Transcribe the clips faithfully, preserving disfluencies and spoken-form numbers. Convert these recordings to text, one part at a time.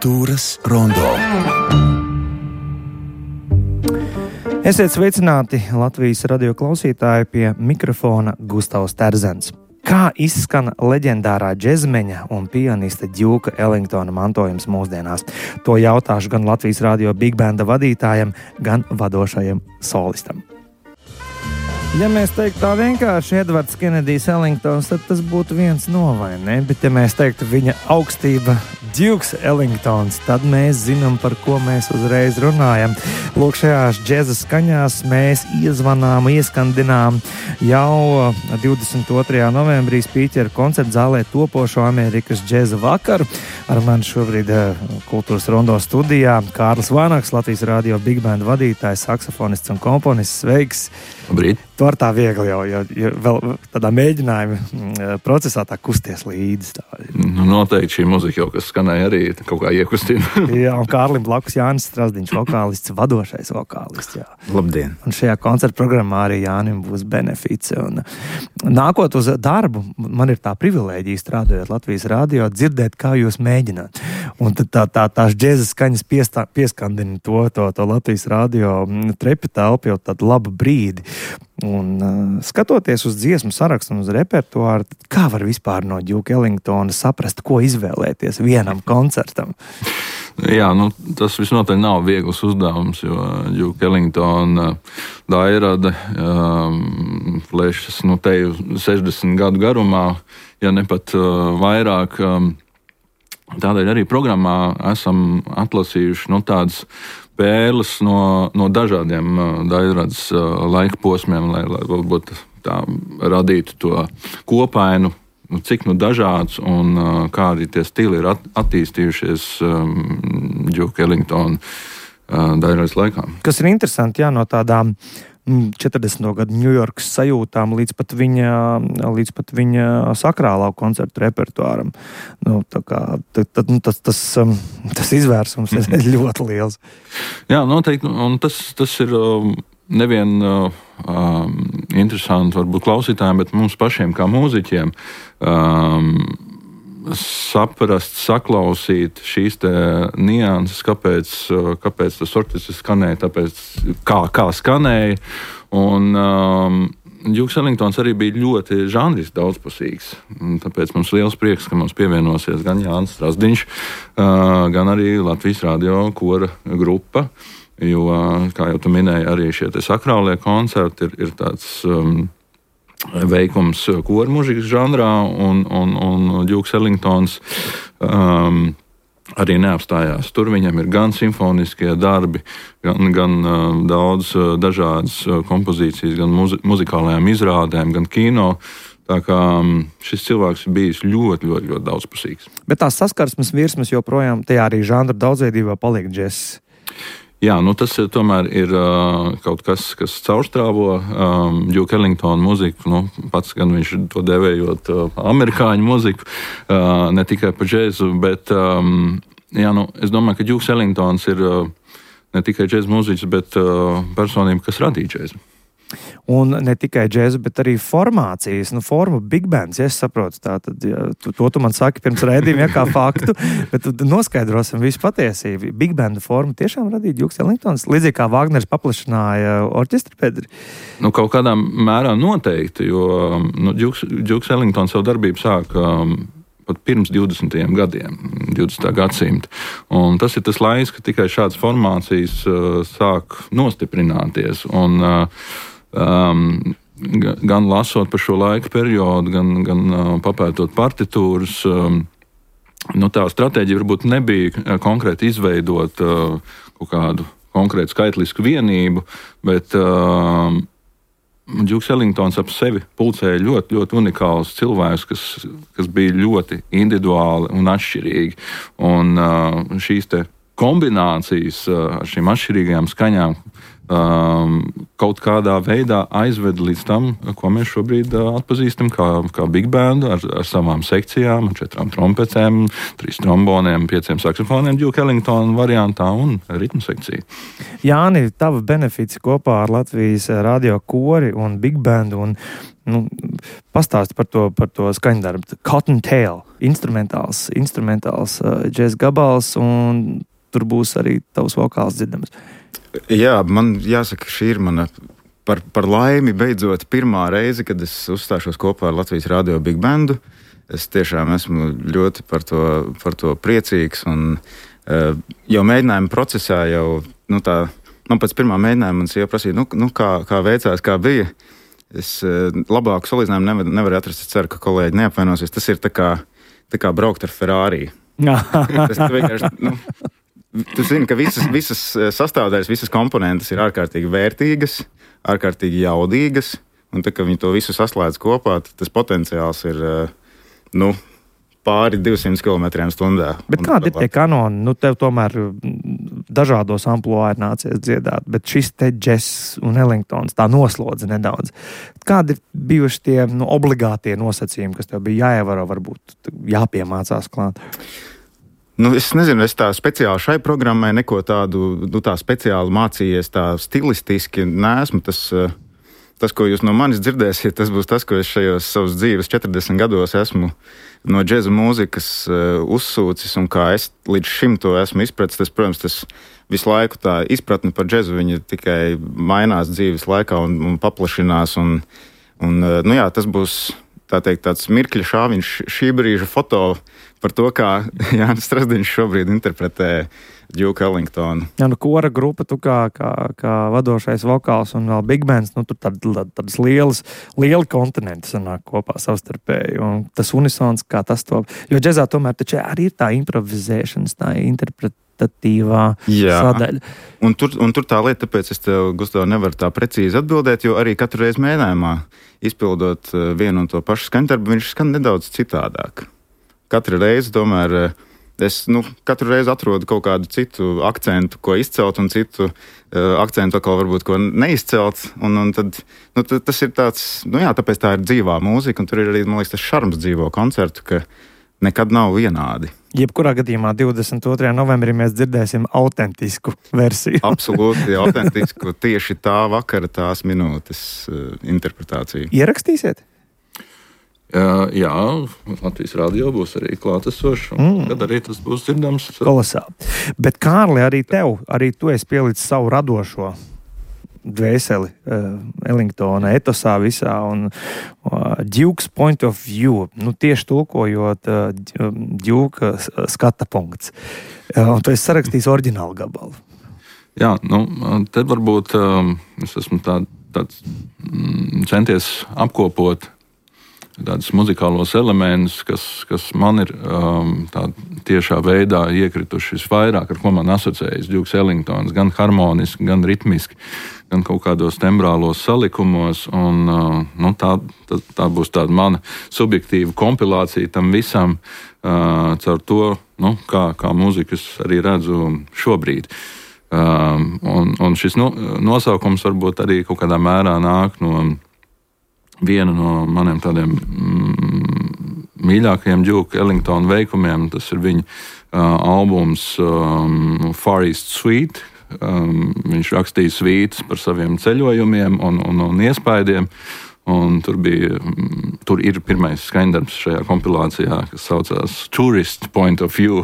Kultūras rondo. Esiet sveicināti Latvijas radio klausītāji, pie mikrofona Gustavs Terzens. Kā izskan leģendārā džezmeņa un pianista Djuka Ellingtona mantojums mūsdienās? To jautāšu gan Latvijas radio Big Banda vadītājam, gan vadošajam solistam. Ja mēs teiktu tā vienkārši Edvards Kenedijs Ellingtons, tad tas būtu viens no, vai ne? Bet ja mēs teiktu viņa augstība Djuks Ellingtons, tad mēs zinām, par ko mēs uzreiz runājam. Lūk, šajās džeza skaņās mēs iezvanām, ieskandinām jau divdesmit otrajā novembrī Spīķera koncerta zālē topošo Amerikas džeza vakaru. Ar mani šobrīd Kultūras rondo studijā Kārlis Vanaks, Latvijas radio Big Band vadītājs, saksofonists un komponists. Sveiks! Labrīt! Tu ar tā viegli jau, jau, jau vēl tādā mēģinājuma procesā tā kusties līdzi. Tā. Nu, noteikti šī muzika jau, kas skanēja, arī kaut kā iekustina. Jā, un Kārlim blakus Jānis Strasdiņš, vokālists, vadošais vokālists. Jā. Labdien! Un šajā koncerta programmā arī Jānim būs benefice. Un nākot uz darbu, man ir tā privilēģija strādājot Latvijas radio, dzirdēt, kā jūs mēģināt. Un tad tā, tā, tās džeza skaņas piestā, pieskandina to, to, to Latvijas radio trepi telpu jau tādu labu brīdi. Un uh, skatoties uz dziesmu sarakstu un uz repertuāru, kā var vispār no Djuka Ellingtona saprast, ko izvēlēties vienam koncertam? Jā, nu, tas visnotaļ nav viegls uzdevums, jo Djuka Ellingtona dairada um, flešas, nu, te sešdesmit gadu garumā, ja ne pat uh, vairāk. Um, tādēļ arī programmā esam atlasījuši, nu, tādas pērles no, no dažādiem uh, daļradas uh, laika posmiem, lai, lai varbūt tā radītu to kopainu, nu, cik nu dažāds un uh, kā arī tie stili ir at, attīstījušies um, Djuka Ellingtona uh, daļradas laikā. Kas ir interesanti, jā, no tādām četrdesmito gadu Ņujorkas sajūtām līdz pat viņa, līdz pat viņa sakrālā koncertu repertuāram. Nu, tā kā, tad, tad, nu, tas, tas, tas izvērsums ir ļoti liels. Jā, noteikti, un tas, tas ir nevien uh, um, interesanti varbūt klausītājiem, bet mums pašiem kā mūziķiem um, saprast, saklausīt šīs te nianses, kāpēc, kāpēc tas orķestris skanēja, tāpēc kā, kā skanēja. Un um, Djuks Ellingtons arī bija ļoti žanriski daudzpusīgs. Tāpēc mums liels prieks, ka mums pievienosies gan Jānis Strasdiņš, uh, gan arī Latvijas radio kora grupa. Jo, kā jau tu minēji, arī šie te sakrālie koncerti ir, ir tāds um, veikums koru mūzikas žanrā, un, un, un Djuks Ellingtons um, arī neapstājās. Tur viņam ir gan simfoniskie darbi, gan, gan uh, daudz uh, dažādas uh, kompozīcijas, gan muzi- muzikālajām izrādēm, gan kino. Tā kā um, šis cilvēks ir bijis ļoti, ļoti, ļoti daudzpusīgs. Bet tās saskarsmes virsmas joprojām tajā arī žanra daudzveidībā paliek džess. Jā, nu tas ir, tomēr ir uh, kaut kas, kas caurstrāvo um, Djuka Ellingtona muziku. Nu, pats gan viņš to devējot uh, amerikāņu muziku, uh, ne tikai pa džēzu, bet um, jā, nu, es domāju, ka Djuks Ellingtons ir uh, ne tikai džēzu mūziķis, bet uh, personība, kas radīja džēzu. Un ne tikai džēzu, bet arī formācijas, nu, forma Big Bands, ja es saprotu, tā tad, ja, tu, to tu man saki pirms raidījuma, ja kā faktu, bet tu noskaidrosim visu patiesību. Big Banda formu tiešām radīja Djuks Ellingtons, līdzīgi kā Vāgners paplašināja orķestra pedri? Nu, kaut kādā mērā noteikti, jo nu, Djuks, Djuks Ellingtons savu darbību sāk um, pat pirms divdesmitajiem gadiem, divdesmitā gadsimta. Un tas ir tas laiks, ka tikai šādas formācijas uh, sāk nostiprināties. Un, uh, Um, gan lasot par šo laika periodu, gan, gan uh, papētot partitūras, um, nu, tā stratēģija varbūt nebija konkrēti izveidot uh, kaut kādu konkrētu skaitlisku vienību, bet uh, Djuks Ellingtons ap sevi pulcēja ļoti, ļoti unikāls cilvēks, kas, kas bija ļoti individuāli un atšķirīgi. Un uh, šīs te kombinācijas uh, ar šīm atšķirīgajām skaņām um, kaut kādā veidā aizved līdz tam, ko mēs šobrīd uh, atpazīstam kā, kā big bandu ar, ar savām sekcijām, ar četrām trompetēm, trīs tromboniem, pieciem saksofoniem, Duke Ellington variantā un ritmu sekciju. Jāni, tava benefici kopā ar Latvijas radio kori un big bandu un nu, pastāsti par to, par to skaņdarbu. Cottontail, instrumentāls, instrumentāls uh, džez gabals un tur būs arī tavs vokāls dzirdams. Jā, man jāsaka, šī ir mana par, par laimi beidzot pirmā reize, kad es uzstāšos kopā ar Latvijas radio big bandu. Es tiešām esmu ļoti par to, par to priecīgs un uh, jau mēģinājuma procesā jau, nu tā, man pēc pirmā mēģinājuma man sieva prasīja, nu, nu kā, kā veicās, kā bija. Es uh, labāku salīdzinājumu nevar, nevaru atrast, es ceru, ka kolēģi neapvainosies. Tas ir tā kā, tā kā braukt ar Ferrari. Tas vienkārši, nu, tu zini, ka visas, visas sastāvdaļas, visas komponentes ir ārkārtīgi vērtīgas, ārkārtīgi jaudīgas, un tā, ka viņi to visu saslēdz kopā, tas potenciāls ir, nu, pāri divsimt kilometriem stundā. Bet kādi ir tie kanoni? Nu, tev tomēr dažādos amploā ir nācies dziedāt, bet šis te džess un Ellingtons tā noslodza nedaudz. Kādi ir bijuši tie, nu, obligātie nosacījumi, kas tev bija jāievaro, varbūt jāpiemācās klāt? Nu, es nezinu, es tā speciāli šai programmai neko tādu, nu, tā speciāli mācījies, tā stilistiski neesmu. Tas, tas, ko jūs no manis dzirdēsiet, tas būs tas, ko es šajos savas dzīves četrdesmit gados esmu no džeza mūzikas uh, uzsūcis, un kā es līdz šim to esmu izpratis. Tas, protams, tas visu laiku tā izpratne par džezu, viņa tikai mainās dzīves laikā un, un paplašinās, un, un uh, nu jā, tas būs tā teikt, tāds mirkļa šāviņš šī brīža foto par to, kā Jānis Strasdiņš šobrīd interpretē Duke Ellingtonu. Jā, nu kora grupa, tu kā, kā, kā vadošais vokāls un vēl big bands, nu tur tād, tādas lielas, lieli kontinenti sanāk kopā savstarpēji, un tas unisons, kā tas to, jo džezā tomēr taču arī ir tā improvizēšanas, tā interpretatīvā sadaļa. Un tur, un tur tā lieta, tāpēc es tev, Gustav, nevaru tā precīzi atbildēt, jo arī katru reizi mēģinājumā izpildot vienu un to pašu skaņdarbu, viņš skan nedaudz citādāk. Katru reizi, tomēr, es nu, katru reizi atrodu kaut kādu citu akcentu, ko izcelt, un citu uh, akcentu, atkal varbūt, ko neizcelt. Un, un tad, nu, tad tas ir tāds, nu jā, tāpēc tā ir dzīvā mūzika, un tur ir arī, man liekas, tas šarms dzīvo koncertu, ka nekad nav vienādi. Jebkurā gadījumā divdesmit otrajā novembrī mēs dzirdēsim autentisku versiju. Absolūti autentisku, tieši tā vakara, tās minūtes uh, interpretāciju. Ierakstīsiet? Uh, jā, Latvijas radio būs arī klātesošs, un mm. tad arī tas būs dzirdams. Kolosāli. Bet, Kārli, arī tev, arī tu esi pielicis savu radošo dvēseli uh, Ellingtona etosā visā, un uh, Duke's point of view, nu tieši tulkojot uh, Duke skata punkts. Uh, un tu esi sarakstījis oriģinālu gabalu. Jā, nu, te varbūt um, es esmu tā, tāds mm, centies apkopot tādus muzikālos elementus, kas, kas man ir um, tā tiešā veidā iekrituši visvairāk, ar ko man asociējas Dukes Ellingtons, gan harmoniski, gan ritmiski, gan kaut kādos tembrālos salikumos, un uh, nu, tā, tā, tā būs tāda mana subjektīva kompilācija tam visam, uh, caur to, nu, kā, kā mūzikas arī redzu šobrīd. Um, un, un šis no, nosaukums varbūt arī kaut kādā mērā nāk no viena no maniem tādiem mm, mīļākajiem Duke Ellington veikumiem. Tas ir viņa uh, albums um, Far East Suite. Um, viņš rakstīja svītas par saviem ceļojumiem un, un, un iespaidiem. Un tur, bija, tur ir pirmais skaņdarbs šajā kompilācijā, kas saucās Tourist Point of View.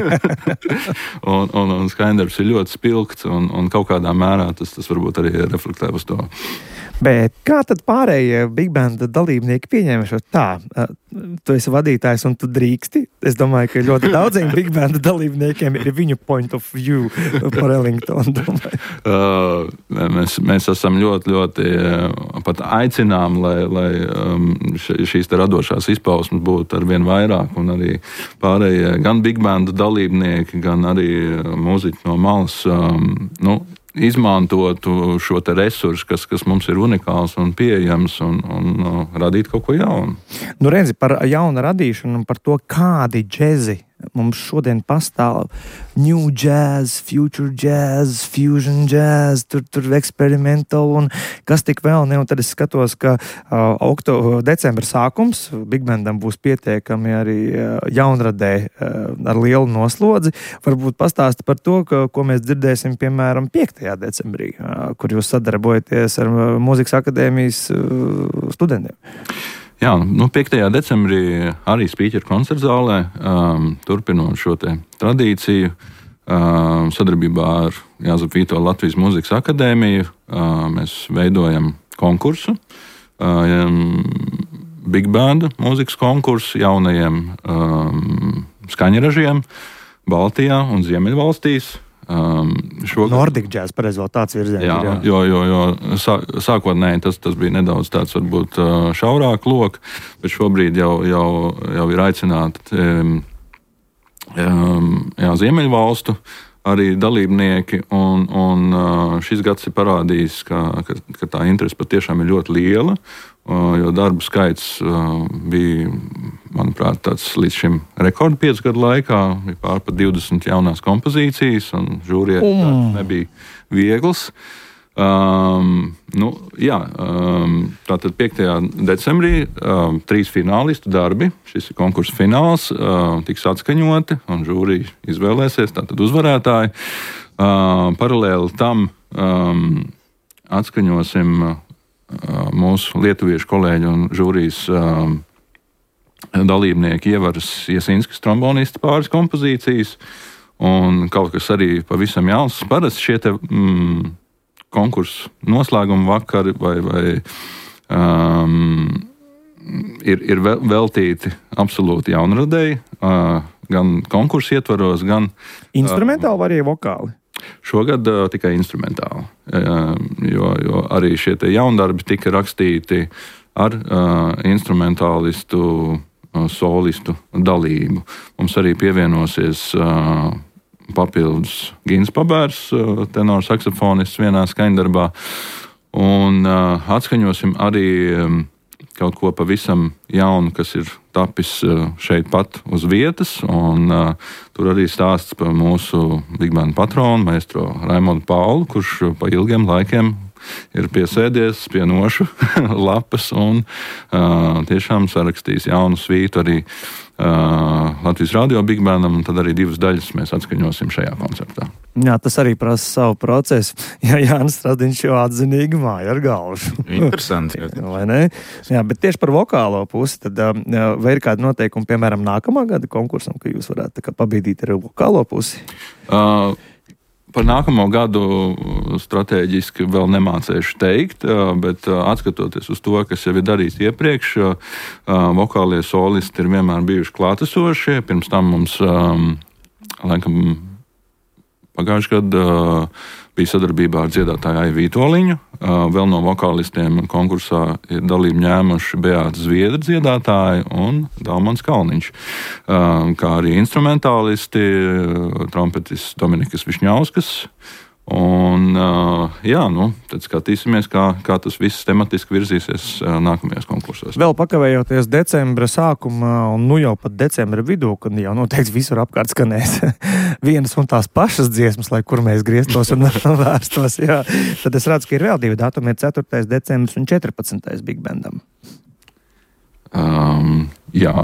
un, un, un skaņdarbs ir ļoti spilgts, un, un kaut kādā mērā tas, tas varbūt arī reflektē uz to. Bet kā tad pārējie big band dalībnieki pieņēma šo tā? Tu esi vadītājs un tu drīksti. Es domāju, ka ļoti daudziem big band dalībniekiem ir viņu point of view par Ellingtonu. Uh, mēs, mēs esam ļoti, ļoti pat aicinām, lai, lai um, šīs te radošās izpausmes būtu arvien vairāk, un arī pārējie gan big band dalībnieki, gan arī mūziķi no malas, um, nu, izmantotu šo te resursu, kas, kas mums ir unikāls un pieejams, un, un uh, radīt kaut ko jaunu. Nu redzi, par jaunu radīšanu un par to, kādi džezi mums šodien pastāv new jazz, future jazz, fusion jazz, tur, tur experimental un kas tik vēl ne. Un tad es skatos, ka uh, okto, decembra sākums Big Bandam būs pietiekami arī uh, jaunradē uh, ar lielu noslodzi. Varbūt pastāsti par to, ka, ko mēs dzirdēsim, piemēram, piektajā decembrī, uh, kur jūs sadarbojaties ar uh, Mūzikas akadēmijas uh, studentiem. Jā, nu piektajā decembrī arī Spīķera koncertzālē, um, turpinot šo te tradīciju, um, sadarbībā ar Jāzepa Vītola Latvijas Mūzikas akadēmiju, um, mēs veidojam konkursu, um, Big Band mūzikas konkursu jaunajiem um, skaņražiem Baltijā un Ziemeļvalstīs. Um, šogad... Nordic jazz, pareizi vēl tāds virziens. Jā, jā. Jo, jo, jo sā, sākotnēji tas, tas bija nedaudz tāds varbūt šaurāk lok, bet šobrīd jau, jau, jau ir aicināti um, jā, Ziemeļvalstu arī dalībnieki, un, un šis gads ir parādījis, ka, ka, ka tā interese patiešām ir ļoti liela, jo darbu skaits bija, manuprāt, tāds līdz šim rekordu piecu gadu laikā, bija pār pa divdesmit jaunās kompozīcijas, un žūrijai mm. nebija viegls. Um, nu, jā, um, tātad piektajā decembrī um, trīs finālistu darbi, šis ir konkursa fināls, um, tiks atskaņoti, un žūrija izvēlēsies, tātad uzvarētāji. Um, paralēli tam um, atskaņosim uh, mūsu lietuviešu kolēģi un žūrijas um, dalībnieki Ievaras Iesinskas trombonisti pāris kompozīcijas, un kaut kas arī pavisam jauns. Parasti šie te mm, konkursu noslēguma vakari vai, vai um, ir, ir veltīti absolūti jaunradēji, uh, gan konkursu ietvaros, gan... Instrumentāli uh, vai arī vokāli? Šogad uh, tikai instrumentāli, uh, jo, jo arī šie te jaundarbi tika rakstīti ar uh, instrumentālistu, uh, solistu dalību. Mums arī pievienosies... Uh, papildus Gins Pabērs, tenors saksofonists vienā skaņdarbā, un uh, atskaņosim arī um, kaut ko pavisam jaunu, kas ir tapis uh, šeit pat uz vietas, un uh, tur arī stāsts par mūsu Big Band patronu, maestro Raimondu Paulu, kurš pa ilgiem laikiem ir piesēdies pie nošu lapas un uh, tiešām sarakstījis jaunu svītu arī uh, Latvijas radio Big Bandam, un tad arī divas daļas mēs atskaņosim šajā koncertā. Jā, tas arī prasa savu procesu. Jā, Jānis Stradiņš jau atzinīgi māja ar galvu. Interesanti. Vai ne? Jā, bet tieši par vokālo pusi, tad uh, vai ir kādi noteikumi, piemēram, nākamā gada konkursam, ka jūs varētu tā kā pabīdīt ar vokālo pusi? Uh, Par nākamo gadu stratēģiski vēl nemācēšu teikt, bet atskatoties uz to, kas jau ir darīts iepriekš, vokālie solisti ir vienmēr bijuši klātesošie. Pirms tam mums, laikam, pagājušajā gadā bija sadarbībā ar dziedātāju Aivu Vītoliņu. Vēl no vokālistiem konkursā ir dalību ņēmuši Beāta Zviedra dziedātāji un Dalmans Kalniņš, kā arī instrumentālisti, trompetists Dominikas Višņauskas. Un, jā, nu, tad skatīsimies, kā, kā tas viss tematiski virzīsies nākamajos konkursos. Vēl pakavējoties decembra sākumā un nu jau pat decembra vidū, kad jau noteikti visur apkārt skanēs vienas un tās pašas dziesmas, lai kur mēs grieztos un vērstos. Jā. Tad es redzu, ka ir vēl divi datumi, ir ceturtais decembris un četrpadsmitais Big Bandam. Um, jā.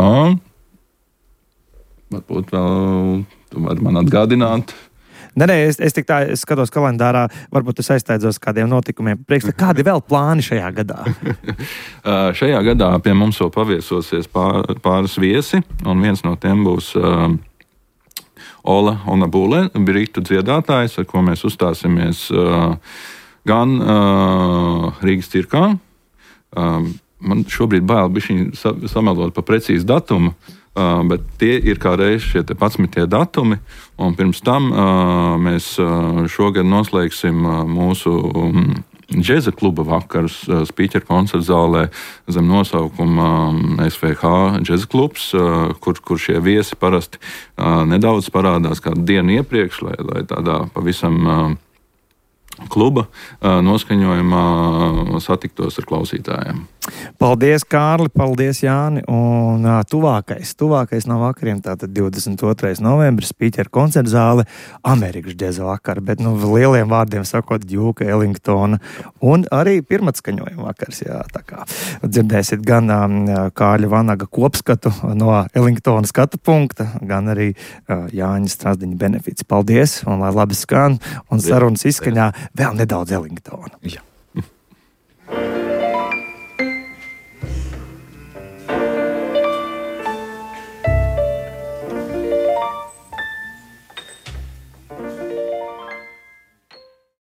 Varbūt vēl tu vari man atgādināt. Nē, nē, es, es tik tā es skatos kalendārā, varbūt es aizstaidzos kādiem notikumiem. Priekš, kādi vēl plāni šajā gadā? uh, šajā gadā pie mums vēl paviesosies pār, pāris viesi, un viens no tiem būs uh, Ola Onabule, britu dziedātājs, ar ko mēs uzstāsimies uh, gan uh, Rīgas cirkā. Uh, man šobrīd bail bišķiņ sa, samelot pa precīzu datumu, Uh, bet tie ir kā reiz šie padsmitie datumi, un pirms tam uh, mēs uh, šogad noslēgsim uh, mūsu um, džeza kluba vakarus uh, Spīķera koncertzālē zem nosaukuma um, S V H džeza klubs, uh, kur, kur šie viesi parasti uh, nedaudz parādās kādu dienu iepriekš, lai, lai tādā pavisam uh, kluba uh, noskaņojumā uh, satiktos ar klausītājiem. Paldies, Kārli, paldies, Jāni. Un uh, tuvākais, tuvākais no vakariem, tātad divdesmit otrais novembris, Pīķera koncerta zāle, Amerikas džeza vakar, bet, nu, lieliem vārdiem sakot, Djuka Ellingtona un arī pirmatskaņojuma vakars, jā, tā kā dzirdēsiet gan um, Kārļa Vanaga kopskatu no Ellingtona skatu punkta, gan arī uh, Jāņa Strasdiņa benefits. Paldies, un lai labi skan, un sarunas izskaņā vēl nedaudz Ellingtona.